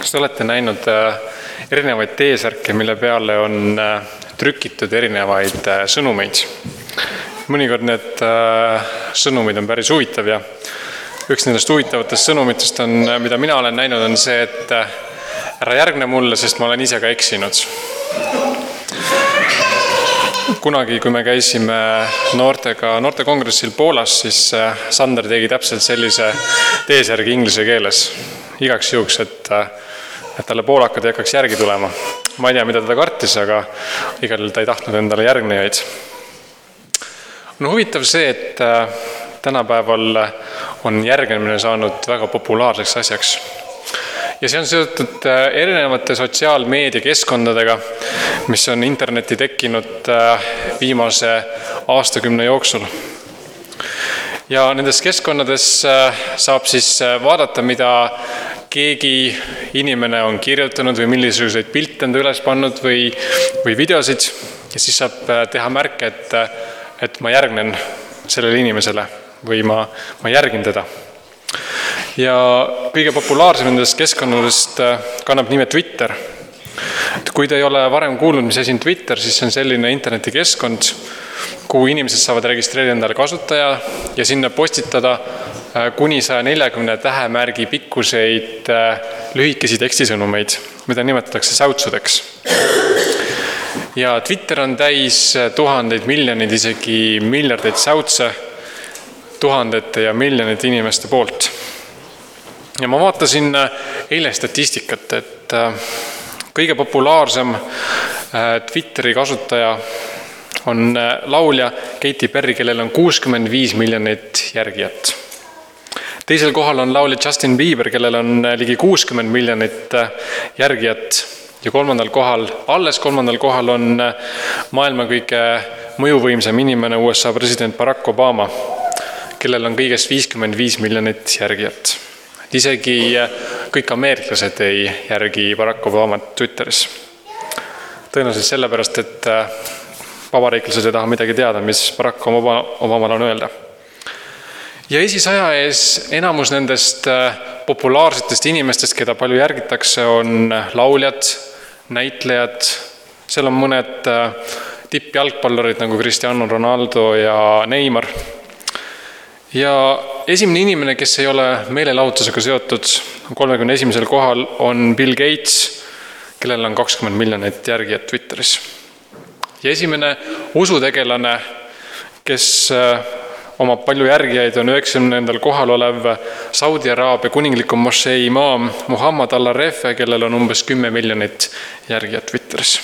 Kas te olete näinud erinevaid T-särke, mille peale on trükitud erinevaid sõnumeid? Mõnikord need sõnumid on päris huvitav ja üks nendest huvitavatest sõnumitest on, mida mina olen näinud, on see, et ära järgne mulle, sest ma olen ise ka eksinud. Kunagi, kui me käisime noortekongressil Poolas, siis Sander tegi täpselt sellise T-särgi inglise keeles. Igaks juhuks, et talle poolakad ei hakkaks järgi tulema. Ma ei tea, mida ta kartis, aga igal ta ei tahtnud endale järgnejaid. On huvitav see, et tänapäeval on järgnemine saanud väga populaarseks asjaks. Ja see on seotud erinevate sotsiaalmeedia keskkondadega, mis on interneti tekkinud viimase aastakümne jooksul. Ja nendes keskkonnades saab siis vaadata, mida keegi inimene on kirjutanud või milliseid pilte enda üles pannud või videosid. Ja siis saab teha märke, et ma järgnen sellele inimesele või ma järgin teda. Ja kõige populaarsem nendest keskkonnadest kannab nime Twitter. Kui te ei ole varem kuulnud, mis asi on Twitter, siis see on selline internetikeskkond, kuhu inimesed saavad registreerida endale kasutaja ja sinna postitada kuni 140 tähemärgi pikkuseid lühikesi tekstisõnumeid, mida nimetatakse säutsudeks. Ja Twitter on täis tuhandeid, miljoneid, isegi miljardeid säutse tuhandete ja miljonite inimeste poolt. Ja ma vaatasin eile statistikat, et kõige populaarsem Twitteri kasutaja on laulja Katy Perry, kellel on 65 miljonit järgijat. Teisel kohal on laulja Justin Bieber, kellel on ligi 60 miljonit järgijat. Ja kolmandal kohal on maailma kõige mõjuvõimsam inimene USA president Barack Obama, kellel on kõigest 55 miljonit järgijat. Isegi kõik ameeriklased ei järgi Barack Obamat Twitteris. Tõenäoliselt sellepärast, et vabariiklased ei taha midagi teada, mis Barack Obamal on öelda. Ja esisaja ees enamus nendest populaarsetest inimestest, keda palju järgitakse, on lauljad, näitlejad. Seal on mõned tippjalgpallorid nagu Cristiano Ronaldo ja Neymar. Ja esimene inimene, kes ei ole meelelahutusega seotud, 31. kohal on Bill Gates, kellel on 20 miljonit järgijat Twitteris. Ja esimene usutegelane, kes omab palju järgijaid, on 90. kohal olev Saudi Araabia kuningliku mošee imaam Muhammad al-Refe, kellel on umbes 10 miljonit järgijat Twitteris.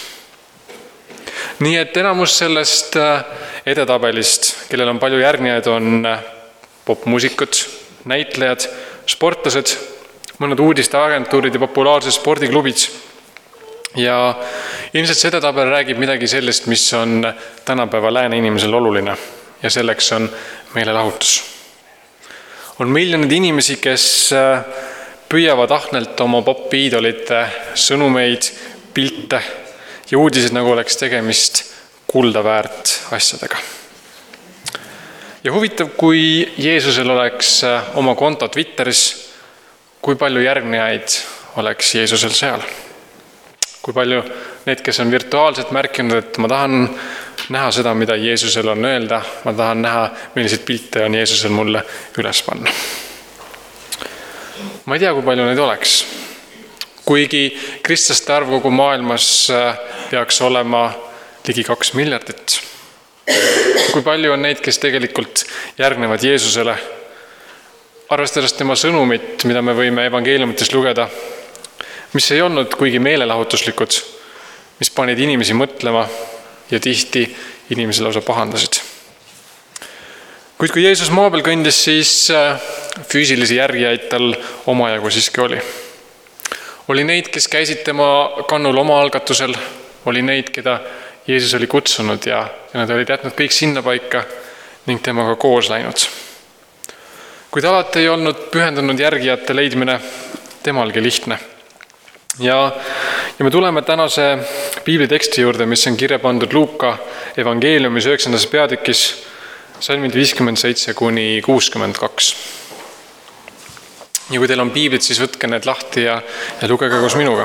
Nii et enamus sellest edetabelist, kellel on palju järgijaid, on popmuusikud, näitlejad, sportlased, mõned uudisteagentuurid ja populaarsed spordiklubid. Ja ilmselt see edetabel räägib midagi sellest, mis on tänapäeva lääne inimesel oluline. Ja selleks on meelelahutus. On miljonid inimesi, kes püüavad ahnelt oma popiidolite sõnumeid, pilte ja uudised, nagu oleks tegemist kulda väärt asjadega. Ja huvitav, kui Jeesusel oleks oma konto Twitteris, kui palju järgnejaid oleks Jeesusel seal. Kui palju need, kes on virtuaalselt märkinud, et ma tahan näha seda, mida Jeesusel on öelda, ma tahan näha, milliseid pilte on Jeesusel mulle üles panna. Ma ei tea, kui palju neid oleks. Kuigi kristlaste arv kogu maailmas peaks olema ligi 2 miljardit. Kui palju on neid, kes tegelikult järgnevad Jeesusele, arvestades tema sõnumit, mida me võime evangeeliumites lugeda, mis ei olnud kuigi meelelahutuslikud, mis panid inimesi mõtlema ja tihti inimesi lausa pahandasid. Kuid kui Jeesus maa peal kõndis, siis füüsilisi järgijaid tal omajagu siiski oli. Oli neid, kes käisid tema kannul oma algatusel, oli neid, keda Jeesus oli kutsunud ja nad olid jätnud kõik sinna paika ning temaga koos läinud. Kuid alati ei olnud pühendunud järgijate leidmine temalgi lihtne. Ja me tuleme tänase piibliteksti juurde, mis on kirja pandud Luuka evangeeliumis 9. peatükis, salmid 57 kuni 62. Ja kui teil on piiblid, siis võtke need lahti ja lugege koos minuga.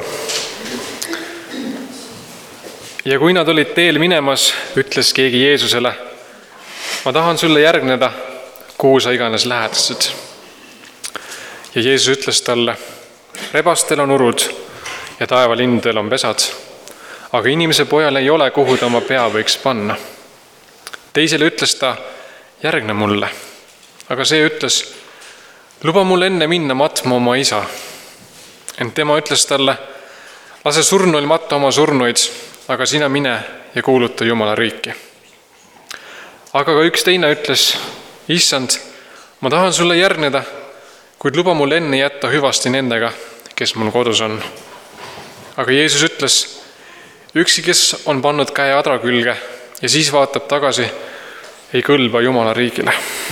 Ja kui nad olid teel minemas, ütles keegi Jeesusele: ma tahan sulle järgneda, kuhu sa iganes lähedasid. Ja Jeesus ütles talle: rebastel on urud ja taevalindudel on pesad, aga inimese pojal ei ole, kuhu ta oma pea võiks panna. Teisele ütles ta: järgne mulle. Aga see ütles: luba mul enne minna matma oma isa. Ent tema ütles talle: lase surnuil matta oma surnuid, aga sina mine ja kuuluta Jumala riiki. Aga ka üks teine ütles: issand, ma tahan sulle järgneda, kuid luba mul enne jätta hüvasti nendega, kes mul kodus on. Aga Jeesus ütles: üksi, kes on pannud käe adra külge ja siis vaatab tagasi, ei kõlba Jumala riigile.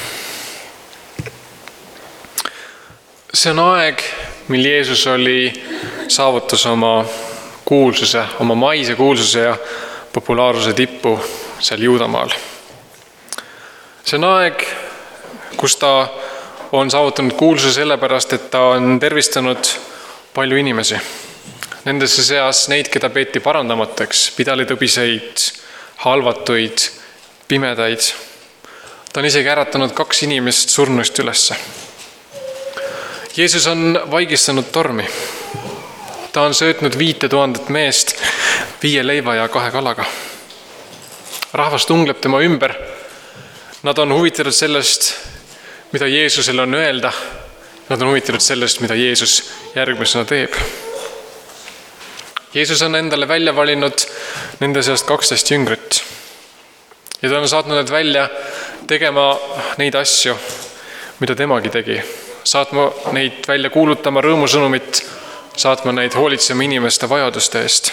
See on aeg, mil Jeesus saavutas oma kuulsuse, oma maise kuulsuse ja populaarsuse tippu seal Juudamaal. See on aeg, kus ta on saavutanud kuulsuse sellepärast, et ta on tervistanud palju inimesi. Nendesse seas neid, keda peeti parandamateks, pidalitõbiseid, halvatuid, pimedaid. Ta on isegi äratanud 2 inimest surnuist ülesse. Jeesus on vaigistanud tormi. Ta on söötnud 5000 meest 5 leiva ja 2 kalaga. Rahvas tungleb tema ümber. Nad on huvitatud sellest, mida Jeesusel on öelda. Nad on huvitatud sellest, mida Jeesus järgmisena teeb. Jeesus on endale välja valinud nende seast 12 jüngrit. Ja ta on saatnud need välja tegema neid asju, mida temagi tegi. Saatma neid välja kuulutama rõõmusõnumit, saatma neid hoolitsema inimeste vajaduste eest.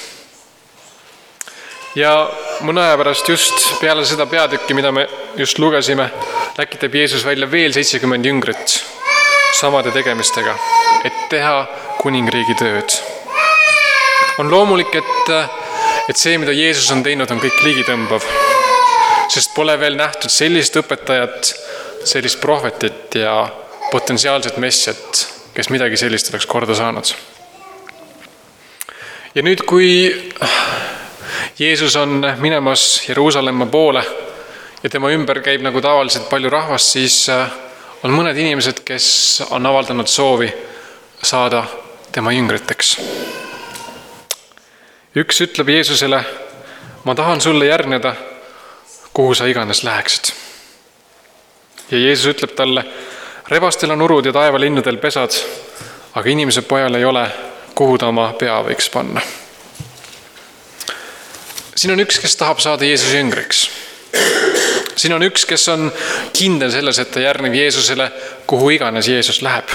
Ja mõne aja pärast just peale seda peatükki, mida me just lugesime, läkitab Jeesus välja veel 70 jüngrit samade tegemistega, et teha kuningriigi tööd. On loomulik, et see, mida Jeesus on teinud, on kõik ligitõmbav, sest pole veel nähtud sellist õpetajat, sellist prohvetit ja potentsiaalset messiat, kes midagi sellist oleks korda saanud. Ja nüüd, kui Jeesus on minemas Jeruusalemma poole ja tema ümber käib nagu tavaliselt palju rahvast, siis on mõned inimesed, kes on avaldanud soovi saada tema jüngriteks. Üks ütleb Jeesusele: ma tahan sulle järgneda, kuhu sa iganes läheksid. Ja Jeesus ütleb talle: rebastel on urud ja taevalinnudel pesad, aga inimese pojal ei ole, kuhu ta oma pea võiks panna. Siin on üks, kes tahab saada Jeesuse jüngriks. Siin on üks, kes on kindel selles, et ta järgneb Jeesusele, kuhu iganes Jeesus läheb.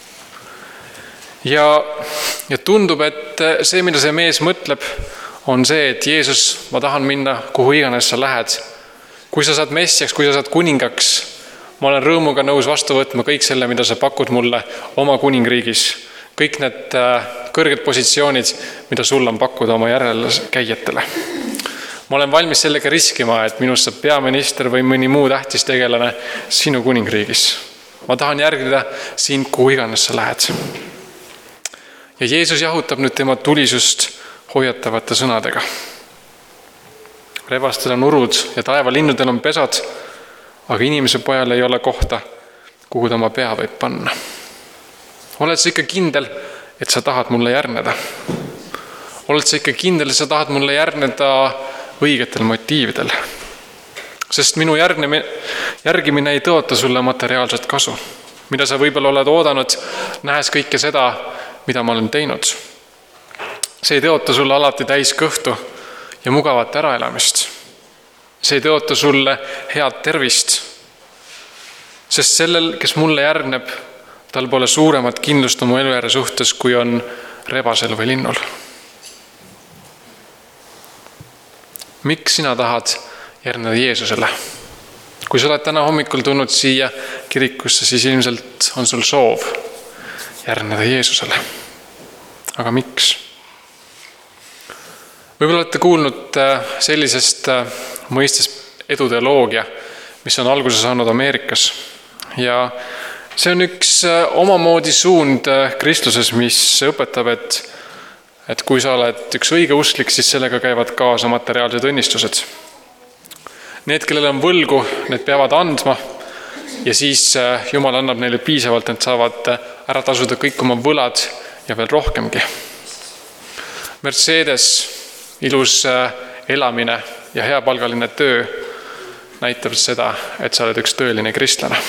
Ja tundub, et see, mida see mees mõtleb, on see, et Jeesus, ma tahan minna, kuhu iganes sa lähed. Kui sa saad messiaks, kui sa saad kuningaks, ma olen rõõmuga nõus vastu võtma kõik selle, mida sa pakud mulle oma kuningriigis. Kõik need kõrged positsioonid, mida sul on pakkuda oma järelkäijatele. Ma olen valmis sellega riskima, et minust saab peaminister või mõni muu tähtis tegelane sinu kuningriigis. Ma tahan järgida sind, kuhu iganes sa lähed. Ja Jeesus jahutab nüüd tema tulisust hoiatavate sõnadega. Rebastel on urud ja taevalinnudel on pesad, aga inimese pojal ei ole kohta, kuhu ta oma pea võib panna. Oled sa ikka kindel, et sa tahad mulle järgneda? Oled sa ikka kindel, et sa tahad mulle järgneda õigetel motiividel? Sest minu järgimine ei tõota sulle materiaalset kasu, mida sa võib-olla oled oodanud, nähes kõike seda, mida ma olen teinud. See ei tõota sulle alati täis kõhtu ja mugavat äraelamist. See ei tõota sulle head tervist, sest sellel, kes mulle järgneb, tal pole suuremat kindlust oma elujärje suhtes, kui on rebasel või linnul. Miks sina tahad järgneda Jeesusele? Kui sa oled täna hommikul tulnud siia kirikusse, siis ilmselt on sul soov järgneda Jeesusele. Aga miks? Võib-olla olete kuulnud sellisest mõistest eduteoloogia, mis on alguse saanud Ameerikas. Ja See on üks omamoodi suund kristluses, mis õpetab, et kui sa oled üks õigeusklik, siis sellega käivad kaasa materiaalsed õnnistused. Need, kellel on võlgu, need peavad andma ja siis Jumal annab neile piisavalt, et saavad ära tasuda kõik oma võlad ja veel rohkemgi. Mercedes, ilus elamine ja heapalgaline töö näitab seda, et sa oled üks tõeline kristlane.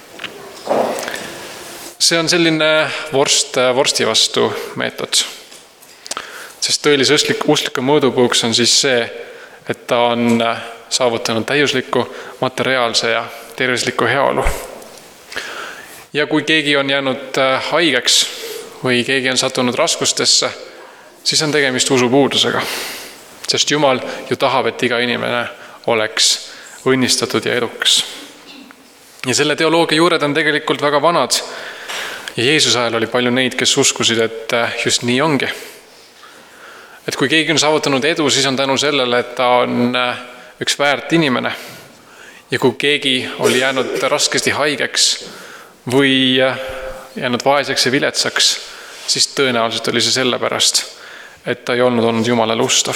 See on selline vorsti vastu meetod, sest tõelise uskliku mõõdupuuks on siis see, et ta on saavutanud täiuslikku, materiaalse ja tervislikku heaolu. Ja kui keegi on jäänud haigeks või keegi on sattunud raskustesse, siis on tegemist usupuudusega, sest Jumal ju tahab, et iga inimene oleks õnnistatud ja edukas. Ja selle teoloogia juured on tegelikult väga vanad. Ja Jeesuse ajal oli palju neid, kes uskusid, et just nii ongi. Et kui keegi on saavutanud edu, siis on tänu sellele, et ta on üks väärt inimene. Ja kui keegi oli jäänud raskesti haigeks või jäänud vaeseks ja viletsaks, siis tõenäoliselt oli see sellepärast, et ta ei olnud Jumalale ustav.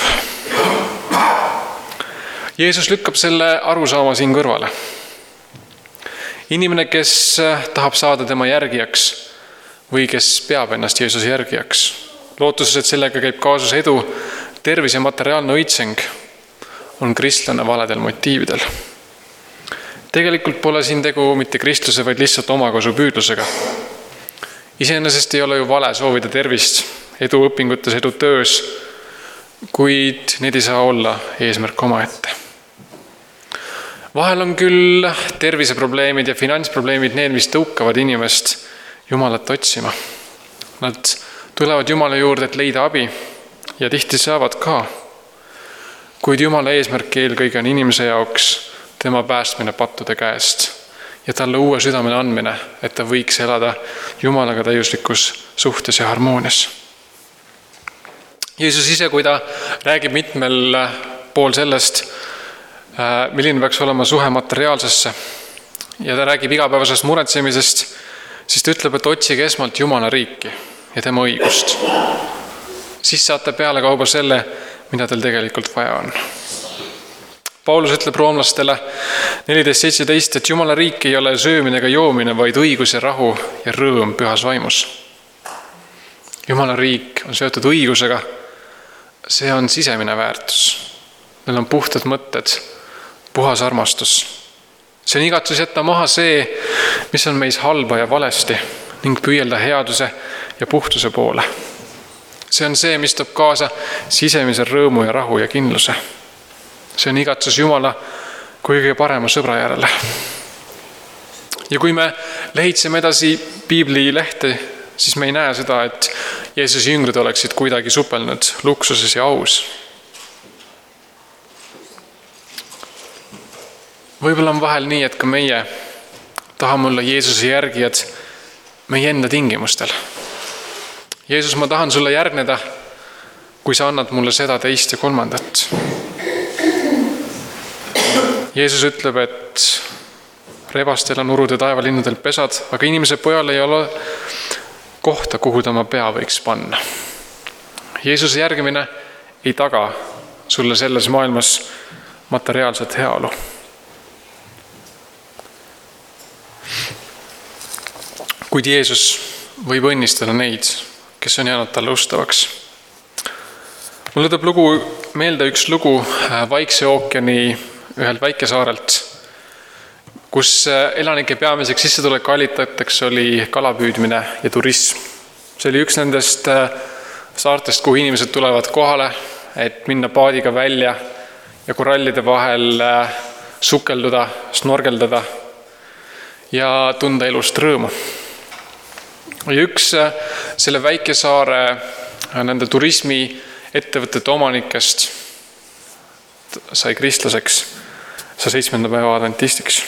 Jeesus lükkab selle arusaama siin kõrvale. Inimene, kes tahab saada tema järgijaks või kes peab ennast Jeesuse järgijaks, lootuses, et sellega käib kaasas edu, tervis ja materiaalne õitseng, on kristlane valedel motiividel. Tegelikult pole siin tegu mitte kristluse, vaid lihtsalt omakasu püüdlusega. Iseenesest ei ole ju vale soovida tervist, edu õpingutes, edu töös, kuid need ei saa olla eesmärk omaette. Vahel on küll terviseprobleemid ja finantsprobleemid need, mis tõukavad inimest Jumalat otsima. Nad tulevad Jumala juurde, et leida abi ja tihti saavad ka. Kuid Jumala eesmärk eelkõige on inimese jaoks tema päästmine pattude käest ja talle uue südamele andmine, et ta võiks elada Jumalaga täiuslikus suhtes ja harmoonias. Jeesus ise, kui ta räägib mitmel pool sellest, milline peaks olema suhe materiaalsesse ja ta räägib igapäevasest muretsemisest, siis ta ütleb, et otsige esmalt Jumala riiki ja tema õigust. Siis saate peale kauba selle, mida teil tegelikult vaja on. Paulus ütleb roomlastele 14.17, et Jumala riik ei ole söömine ega joomine, vaid õigus ja rahu ja rõõm pühas vaimus. Jumala riik on seotud õigusega, see on sisemine väärtus. Neil on puhtad mõtted, puhas armastus. See on igatsus jätta maha see, mis on meis halba ja valesti ning püüelda headuse ja puhtuse poole. See on see, mis toob kaasa sisemise rõõmu ja rahu ja kindluse. See on igatsus Jumala kui kõige parema sõbra järele. Ja kui me lehitseme edasi Piibli lehte, siis me ei näe seda, et Jeesuse jüngrid oleksid kuidagi supelnud luksuses ja aus. Võib-olla on vahel nii, et ka meie tahame olla Jeesuse järgijad meie enda tingimustel. Jeesus, ma tahan sulle järgneda, kui sa annad mulle seda, teist ja kolmandat. Jeesus ütleb, et rebastel on urud ja taevalinnudel pesad, aga inimese pojal ei ole kohta, kuhu ta oma pea võiks panna. Jeesuse järgimine ei taga sulle selles maailmas materiaalset heaolu. Kuid Jeesus võib õnnistada neid, kes on jäänud talle ustavaks. Mulle tuleb meelde üks lugu Vaikse ookeani ühelt väikesaarelt, kus elanike peamiseks sissetulekuallikaks oli kalapüüdmine ja turism. See oli üks nendest saartest, kuhu inimesed tulevad kohale, et minna paadiga välja ja korallide vahel sukelduda, snorgeldada ja tunda elust rõõmu. Ja üks selle väikesaare nende turismi ettevõtete omanikest sai kristlaseks, sai 7. päeva adventistiks.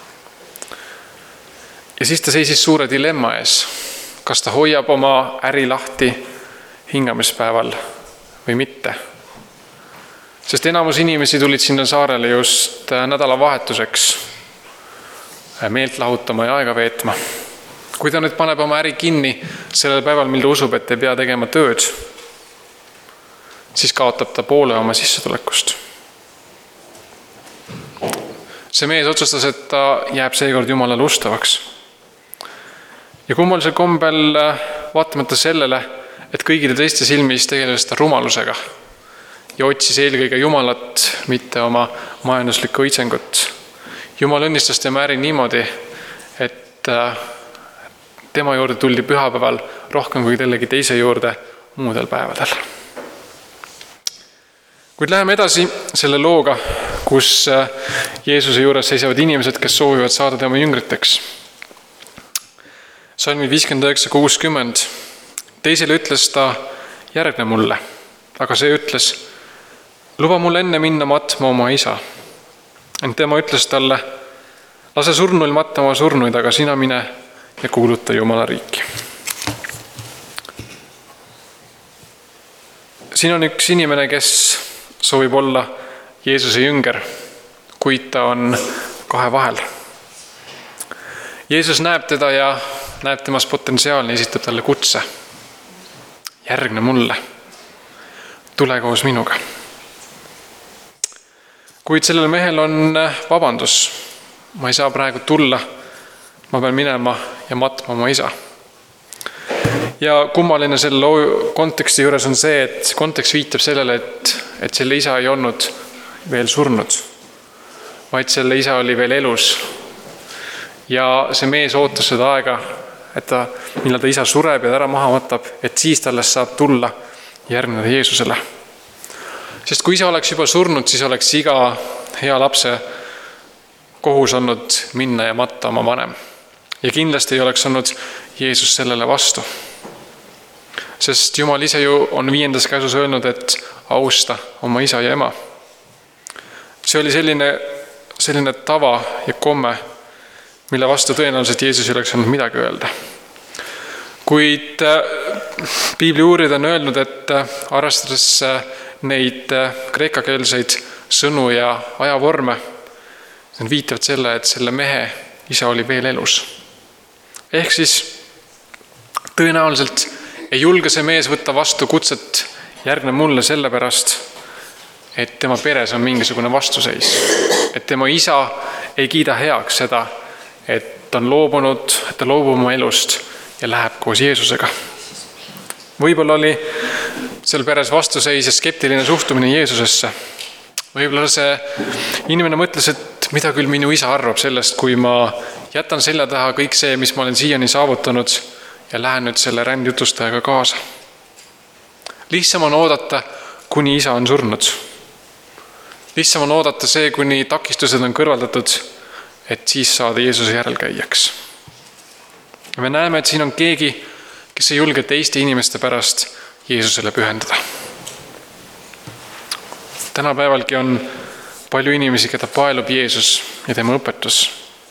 Ja siis ta seisis suure dilemma ees, kas ta hoiab oma äri lahti hingamispäeval või mitte. Sest enamus inimesi tulid sinna saarele just nädalavahetuseks meelt lahutama ja aega veetma. Kui ta nüüd paneb oma äri kinni sellel päeval, mil ta usub, et ei pea tegema tööd, siis kaotab ta poole oma sissetulekust. See mees otsustas, et ta jääb seekord Jumalale ustavaks. Ja kummalisel kombel, vaatamata sellele, et kõigile teiste silmis tegeles ta rumalusega ja otsis eelkõige Jumalat, mitte oma majanduslikku õitsengut. Jumal õnnistas tema äri niimoodi, et tema juurde tuldi pühapäeval rohkem kui kellegi teise juurde muudel päevadel. Kuid läheme edasi selle looga, kus Jeesuse juures seisavad inimesed, kes soovivad saada tema jüngriteks. Salmi 59:60. Teisele ütles ta, järgne mulle, aga see ütles, luba mul enne minna matma oma isa. Ent tema ütles talle, lase surnuil matta oma surnuid, aga sina mine ja kuuluta Jumala riiki. Siin on üks inimene, kes soovib olla Jeesuse jünger, kuid ta on kahe vahel. Jeesus näeb teda ja näeb temas potentsiaalne, esitab talle kutse. Järgne mulle, tule koos minuga. Kuid sellel mehel on vabandus. Ma ei saa praegu tulla, ma pean minema ja matma oma isa. Ja kummaline selle loo konteksti juures on see, et kontekst viitab sellele, et selle isa ei olnud veel surnud, vaid selle isa oli veel elus. Ja see mees ootas seda aega, et millal ta isa sureb ja ära maha võtab, et siis tallest saab tulla järgneda Jeesusele. Sest kui isa oleks juba surnud, siis oleks iga hea lapse kohus olnud minna ja matta oma vanem. Ja kindlasti ei oleks olnud Jeesus sellele vastu. Sest Jumal ise ju on 5. käsus öelnud, et austa oma isa ja ema. See oli selline tava ja komme, mille vastu tõenäoliselt Jeesus ei oleks olnud midagi öelda. Kuid piibli uurijad on öelnud, et arvestades neid kreekakeelseid sõnu ja ajavorme, need viitavad selle, et selle mehe isa oli veel elus. Ehk siis tõenäoliselt ei julge see mees võtta vastu kutset järgne mulle sellepärast, et tema peres on mingisugune vastuseis. Et tema isa ei kiida heaks seda, et ta on loobunud, et ta loobub oma elust ja läheb koos Jeesusega. Võib-olla oli seal peres vastuseis ja skeptiline suhtumine Jeesusesse. Võib-olla see inimene mõtles, et mida küll minu isa arvab sellest, kui ma jätan selja taha kõik see, mis ma olen siiani saavutanud ja lähen nüüd selle rändjutustajaga kaasa. Lihtsam on oodata, kuni isa on surnud. Lihtsam on oodata see, kuni takistused on kõrvaldatud, et siis saada Jeesuse järelkäijaks. Me näeme, et siin on keegi, kes ei julge teiste inimeste pärast Jeesusele pühendada. Tänapäevalgi on palju inimesi, keda paelub Jeesus ja tema õpetus.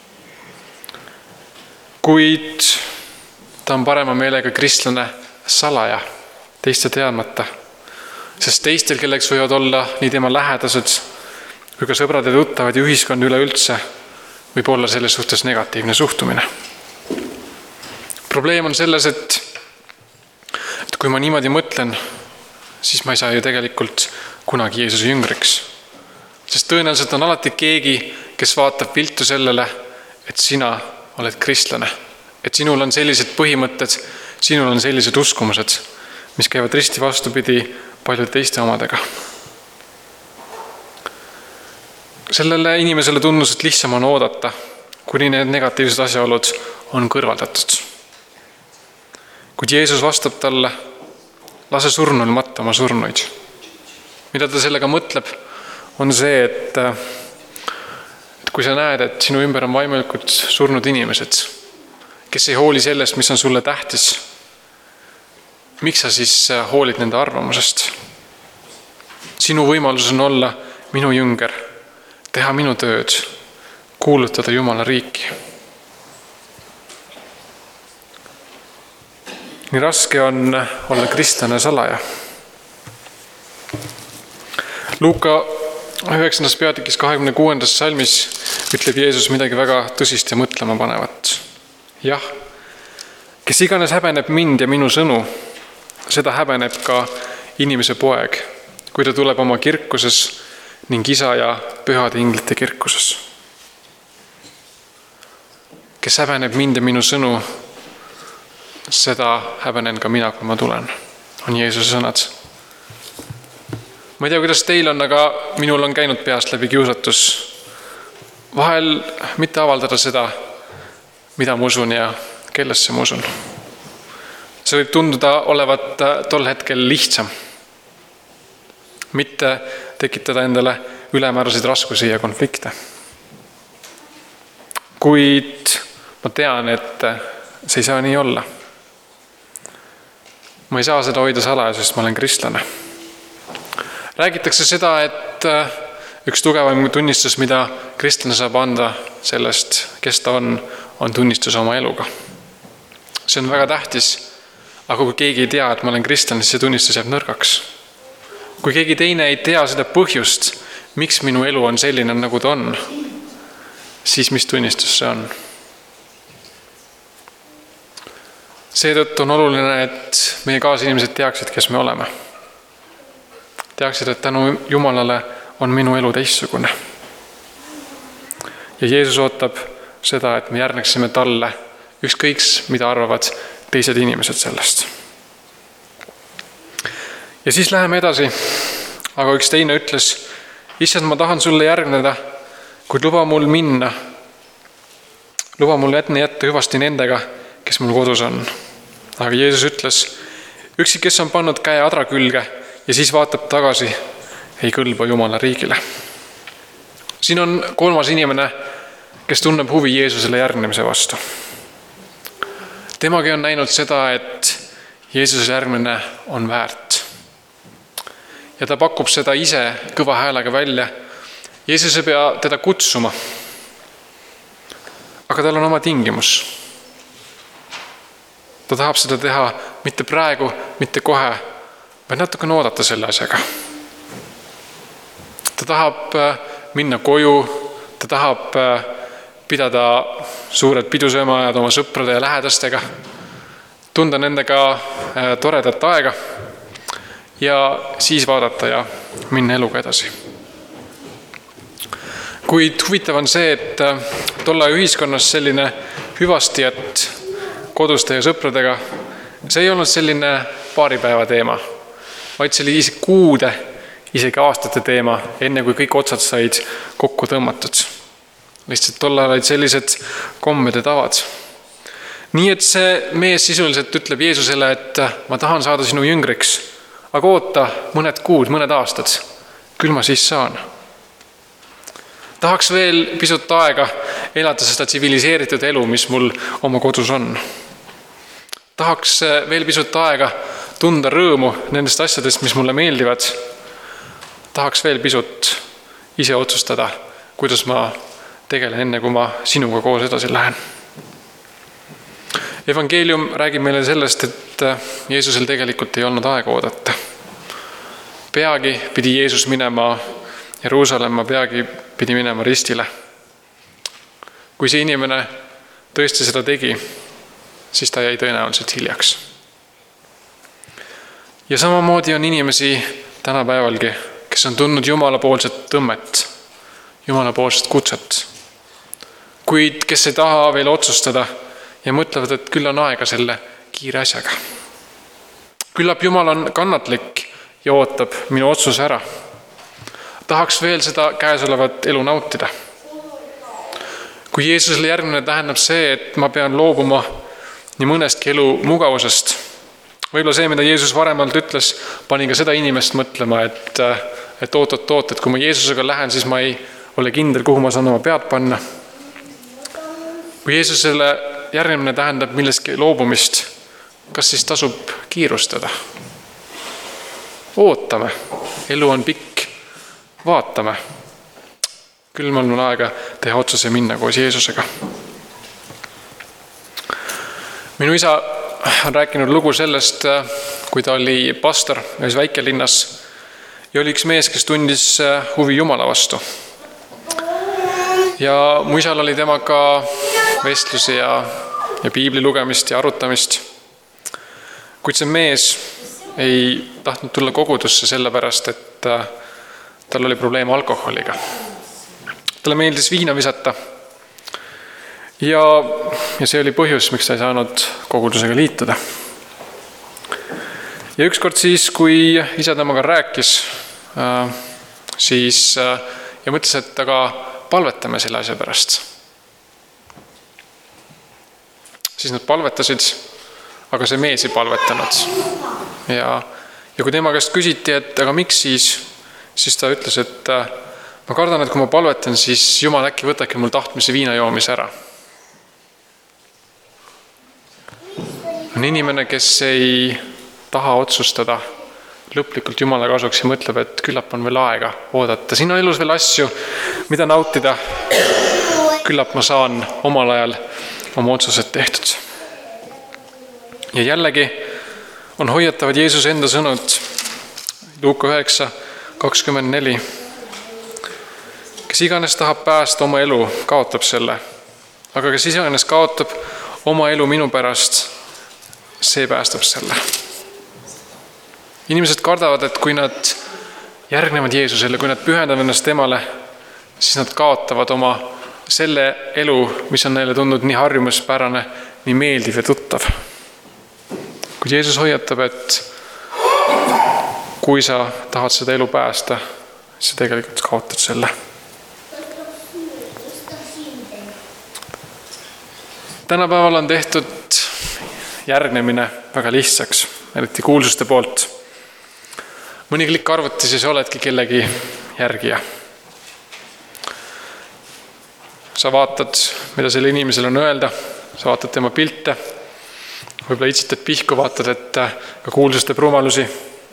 Kuid ta on parema meelega kristlane salaja, teiste teadmata. Sest teistel, kelleks võivad olla nii tema lähedased kui ka sõbrad ja tuttavad ja ühiskond üleüldse, võib olla selles suhtes negatiivne suhtumine. Probleem on selles, et kui ma niimoodi mõtlen, siis ma ei saa ju tegelikult kunagi Jeesuse jüngriks. Sest tõenäoliselt on alati keegi, kes vaatab viltu sellele, et sina oled kristlane. Et sinul on sellised põhimõtted, sinul on sellised uskumused, mis käivad risti vastupidi paljude teiste omadega. Sellele inimesele tundus, et lihtsam on oodata, kuni need negatiivsed asjaolud on kõrvaldatud. Kuid Jeesus vastab talle, lase surnul matta oma surnuid. Mida ta sellega mõtleb, on see, et kui sa näed, et sinu ümber on vaimelikult surnud inimesed, kes ei hooli sellest, mis on sulle tähtis, miks sa siis hoolid nende arvamusest? Sinu võimalus on olla minu jünger, teha minu tööd, kuulutada Jumala riiki. Nii raske on olla kristlane salaja. Luuka 9. peatükis 26. salmis ütleb Jeesus midagi väga tõsist ja mõtlema panevat. Jah, Kes iganes häbeneb mind ja minu sõnu, seda häbeneb ka inimese poeg, kui ta tuleb oma kirkuses ning isa ja pühade inglite kirkuses. Kes häbeneb mind ja minu sõnu, seda häbenen ka mina, kui ma tulen, on Jeesuse sõnad. Ma ei tea, kuidas teil on, aga minul on käinud peast läbi kiusatus vahel mitte avaldada seda, mida ma usun ja kellesse ma usun. See võib tunduda olevat tol hetkel lihtsam, mitte tekitada endale ülemääraseid raskusi ja konflikte. Kuid ma tean, et see ei saa nii olla. Ma ei saa seda hoida salaja, sest ma olen kristlane. Räägitakse seda, et üks tugevam tunnistus, mida kristlane saab anda sellest, kes ta on tunnistus oma eluga. See on väga tähtis, aga kui keegi ei tea, et ma olen kristlane, siis see tunnistus jääb nõrgaks. Kui keegi teine ei tea seda põhjust, miks minu elu on selline, nagu ta on, siis mis tunnistus see on? Seetõttu on oluline, et meie kaasinimesed teaksid, kes me oleme. Teaksid, et tänu Jumalale on minu elu teistsugune. Ja Jeesus ootab seda, et me järgneksime talle ükskõiks, mida arvavad teised inimesed sellest. Ja siis läheme edasi, aga üks teine ütles, Issand, ma tahan sulle järgneda, kuid luba mul minna. Luba mul enne jätta hüvasti nendega, kes mul kodus on. Aga Jeesus ütles, üksi, kes on pannud käe adra külge ja siis vaatab tagasi, ei kõlba Jumala riigile. Siin on kolmas inimene, kes tunneb huvi Jeesusele järgnemise vastu. Temagi on näinud seda, et Jeesuse järgmine on väärt. Ja ta pakub seda ise kõva häälega välja. Jeesus ei pea teda kutsuma, aga tal on oma tingimus. Ta tahab seda teha mitte praegu, mitte kohe, vaid natukene oodata selle asjaga. Ta tahab minna koju, ta tahab pidada suured pidusöömaajad oma sõprade ja lähedastega, tunda nendega toredat aega ja siis vaadata ja minna eluga edasi. Kuid huvitav on see, et tolle ühiskonnas selline hüvastijat koduste ja sõpradega, see ei olnud selline paari päeva teema, vaid see oli isegi kuude, isegi aastate teema, enne kui kõik otsad said kokku tõmmatud. Lihtsalt tolle olid sellised kommed ja tavad. Nii et see mees sisuliselt ütleb Jeesusele, et ma tahan saada sinu jüngriks, aga oota mõned kuud, mõned aastad, küll ma siis saan. Tahaks veel pisut aega elada seda tsiviliseeritud elu, mis mul oma kodus on. Tahaks veel pisut aega tunda rõõmu nendest asjadest, mis mulle meeldivad. Tahaks veel pisut ise otsustada, kuidas ma tegelen enne, kui ma sinuga koos edasi lähen. Evangeelium räägib meile sellest, et Jeesusel tegelikult ei olnud aega oodata. Peagi pidi Jeesus minema Jeruusalemma, peagi pidi minema ristile. Kui see inimene tõesti seda tegi, siis ta jäi tõenäoliselt hiljaks. Ja samamoodi on inimesi tänapäevalgi, kes on tundnud Jumalapoolset tõmmet, Jumalapoolset kutset. Kuid kes ei taha veel otsustada ja mõtlevad, et küll on aega selle kiire asjaga. Küllap Jumal on kannatlik ja ootab minu otsuse ära. Tahaks veel seda käesolevat elu nautida. Kui Jeesusele järgmine tähendab see, et ma pean loobuma nii mõnestki elu mugavusest, võib-olla see, mida Jeesus varemalt ütles, pani ka seda inimest mõtlema, et oot, et kui ma Jeesusega lähen, siis ma ei ole kindel, kuhu ma saan oma pead panna. Kui Jeesusele järgmine tähendab millestki loobumist, kas siis tasub kiirustada? Ootame, elu on pikk, vaatame. Küll mul on aega teha otsuse minna koos Jeesusega. Minu isa on rääkinud lugu sellest, kui ta oli pastor ühes väikelinnas ja oli üks mees, kes tundis huvi Jumala vastu. Ja mu isal oli temaga vestlusi ja ja piibli lugemist ja arutamist. Kuid see mees ei tahtnud tulla kogudusse sellepärast, et tal oli probleem alkoholiga. Talle meeldis viina visata. Ja see oli põhjus, miks ta ei saanud kogudusega liituda. Ja ükskord siis, kui isa temaga rääkis, siis ja mõtles, et aga palvetame selle asja pärast. Siis nad palvetasid, aga see mees ei palvetanud. Ja kui tema käest küsiti, et aga miks siis ta ütles, et ma kardan, et kui ma palvetan, siis Jumal äkki võtake mul tahtmise viina joomise ära. On inimene, kes ei taha otsustada lõplikult Jumala kasuks ja mõtleb, et küllap on veel aega oodata. Siin on elus veel asju, mida nautida. Küllap ma saan omal ajal oma otsused tehtud. Ja jällegi on hoiatavad Jeesuse enda sõnud Luuka 9:24. Kes iganes tahab päästa oma elu, kaotab selle. Aga kes iganes kaotab oma elu minu pärast, see päästab selle. Inimesed kardavad, et kui nad järgnevad Jeesusele, kui nad pühendavad ennast temale, siis nad kaotavad oma selle elu, mis on neile tundnud nii harjumuspärane, nii meeldiv ja tuttav. Kuid Jeesus hoiatab, et kui sa tahad seda elu päästa, siis tegelikult kaotad selle. Tänapäeval on tehtud järgnemine väga lihtsaks, eriti kuulsuste poolt. Mõni klikk arvutis ja sa oledki kellegi järgija. Sa vaatad, mida selle inimesel on öelda, sa vaatad tema pilte, võib-olla itsitad pihku, vaatad, et ka kuulsuste rumalusi.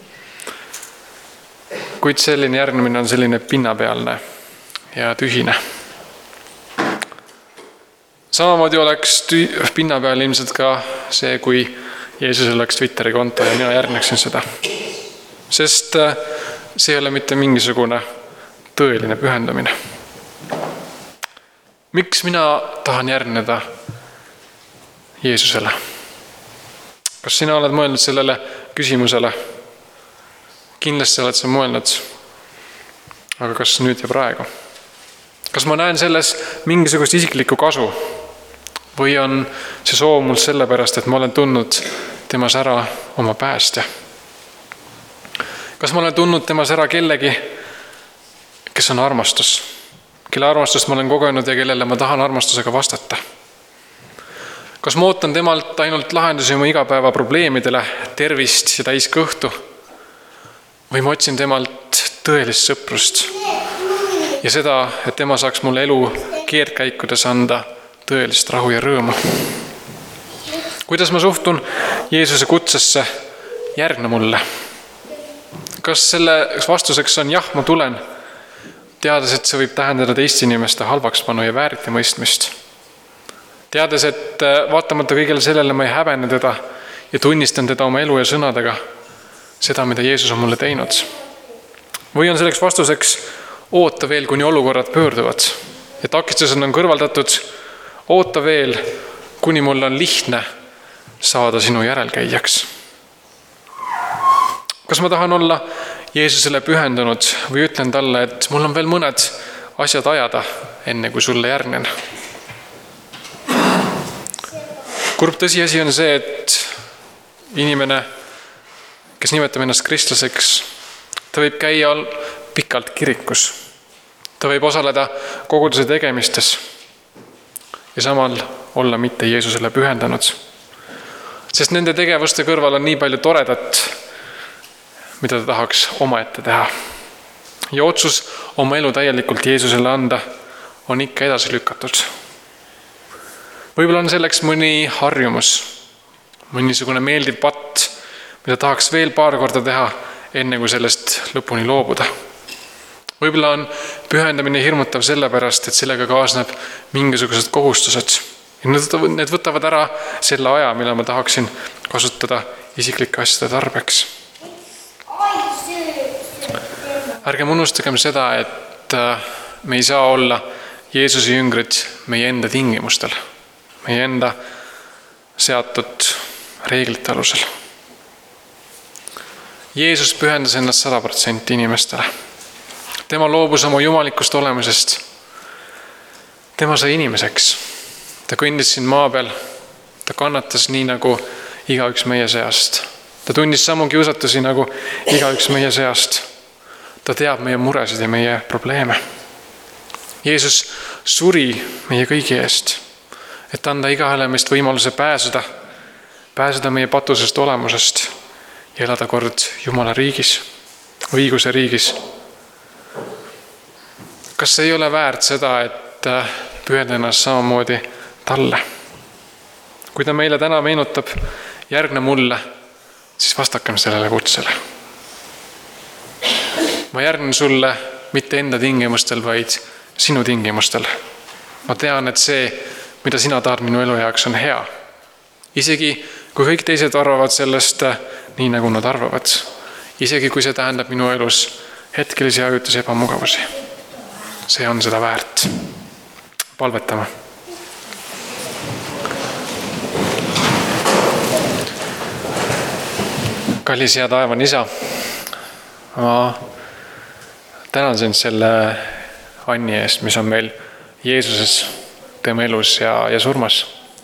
Kuid selline järgnemine on selline pinnapealne ja tühine. Samamoodi oleks pinnapeal ilmselt ka see, kui Jeesusel oleks Twitteri konto ja mina järgneksin seda. Sest see ei ole mitte mingisugune tõeline pühendumine. Miks mina tahan järgneda Jeesusele? Kas sina oled mõelnud sellele küsimusele? Kindlasti oled sa mõelnud, aga kas nüüd ja praegu? Kas ma näen selles mingisugust isiklikku kasu? Või on see soov mul sellepärast, et ma olen tundnud temas ära oma päästja? Kas ma olen tundnud temas ära kellegi, kes on armastus? Kelle armastust ma olen kogenud ja kellele ma tahan armastusega vastata? Kas ma ootan temalt ainult lahendusi oma igapäeva probleemidele, tervist ja täis kõhtu? Või ma otsin temalt tõelist sõprust ja seda, et tema saaks mulle elu keerdkäikudes anda tõelist rahu ja rõõmu? Kuidas ma suhtun Jeesuse kutsesse järgne mulle? Kas selle vastuseks on jah, ma tulen, teades, et see võib tähendada teiste inimeste halvakspanu ja vääritimõistmist? Teades, et vaatamata kõigele sellele ma ei häbene teda ja tunnistan teda oma elu ja sõnadega, seda, mida Jeesus on mulle teinud? Või on selleks vastuseks oota veel, kuni olukorrad pöörduvad ja takistused on kõrvaldatud, oota veel, kuni mul on lihtne saada sinu järelkäijaks? Kas ma tahan olla Jeesusele pühendunud või ütlen talle, et mul on veel mõned asjad ajada, enne kui sulle järgnen? Kurb tõsiasi on see, et inimene, kes nimetab ennast kristlaseks, ta võib käia pikalt kirikus. Ta võib osaleda koguduse tegemistes ja samal olla mitte Jeesusele pühendanud. Sest nende tegevuste kõrval on nii palju toredat, mida ta tahaks omaette teha. Ja otsus oma elu täielikult Jeesusele anda on ikka edasi lükatud. Võib-olla on selleks mõni harjumus, mõnisugune meeldiv patt, mida tahaks veel paar korda teha, enne kui sellest lõpuni loobuda. Võib-olla on pühendamine hirmutav sellepärast, et sellega kaasneb mingisugused kohustused. Need võtavad ära selle aja, mille ma tahaksin kasutada isiklike asjade tarbeks. Ärgem unustagem seda, et me ei saa olla Jeesuse jüngrid meie enda tingimustel, meie enda seatud reeglite alusel. Jeesus pühendas ennast 100% inimestele. Tema loobus oma jumalikust olemusest. Tema sai inimeseks. Ta kõndis siin maa peal. Ta kannatas nii nagu igaüks meie seast. Ta tundis samu kiusatusi nagu igaüks meie seast. Ta teab meie muresid ja meie probleeme. Jeesus suri meie kõigi eest, et anda igahele meist võimaluse pääseda meie patusest olemusest ja elada kord Jumala riigis, õiguse riigis. Kas see ei ole väärt seda, et pühendada ennast samamoodi talle? Kui ta meile täna meenutab, järgne mulle, siis vastakem sellele kutsele. Ma järgnen sulle mitte enda tingimustel, vaid sinu tingimustel. Ma tean, et see, mida sina tahad minu elu jaoks, on hea. Isegi kui kõik teised arvavad sellest nii, nagu nad arvavad. Isegi kui see tähendab minu elus hetkelisi ajutusi ebamugavusi. See on seda väärt. Palvetame. Kallis hea taevane isa, ma tänan sind selle anni eest, mis on meil Jeesuses, tema elus ja surmas.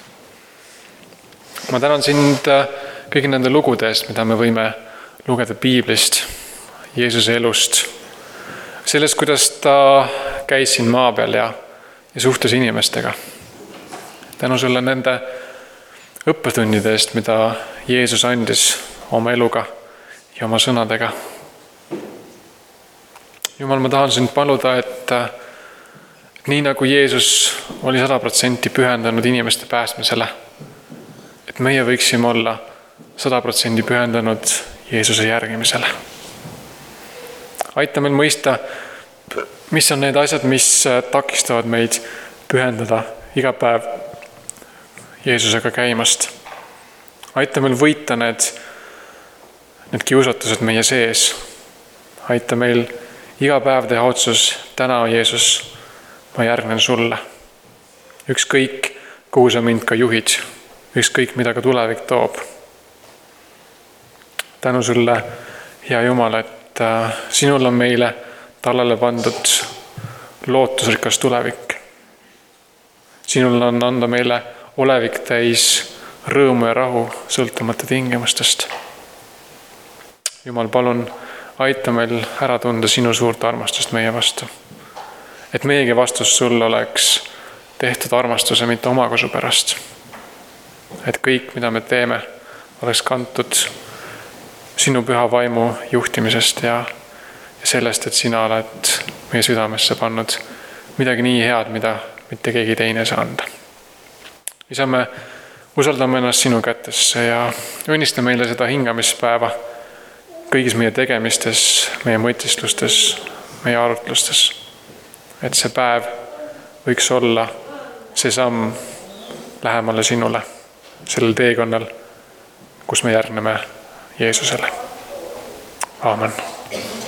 Ma tänan sind kõigi nende lugude eest, mida me võime lugeda Piiblist, Jeesuse elust. Sellest, kuidas ta käis siin maa peal ja suhtus inimestega. Tänu sulle nende õppetunnide eest, mida Jeesus andis oma eluga ja oma sõnadega. Jumal, ma tahan sind paluda, et nii nagu Jeesus oli 100% pühendanud inimeste päästmisele, et meie võiksime olla 100% pühendanud Jeesuse järgimisele. Aita meil mõista, mis on need asjad, mis takistavad meid pühendada iga päev Jeesusega käimast. Aita meil võita need kiusatused meie sees. Aita meil iga päev teha otsus, täna Jeesus, ma järgnen sulle. Ükskõik, kuhu sa mind ka juhid, ükskõik, mida ka tulevik toob. Tänu sulle, hea Jumal, et sinul on meile tallele pandud lootusrikas tulevik. Sinul on anda meile olevik täis rõõmu ja rahu sõltumata tingimustest. Jumal, palun aita meil ära tunda sinu suurt armastust meie vastu. Et meiegi vastus sulle oleks tehtud armastuse, mitte omakosu pärast. Et kõik, mida me teeme, oleks kantud sinu püha vaimu juhtimisest ja sellest, et sina oled meie südamesse pannud midagi nii head, mida mitte keegi teine saa anda. Isa, me usaldame ennast sinu kätesse ja õnnista meile seda hingamispäeva kõigis meie tegemistes, meie mõtistlustes, meie arutlustes. Et see päev võiks olla see samm lähemale sinule, sellel teekonnal, kus me järgneme Jeesusele. Aamen.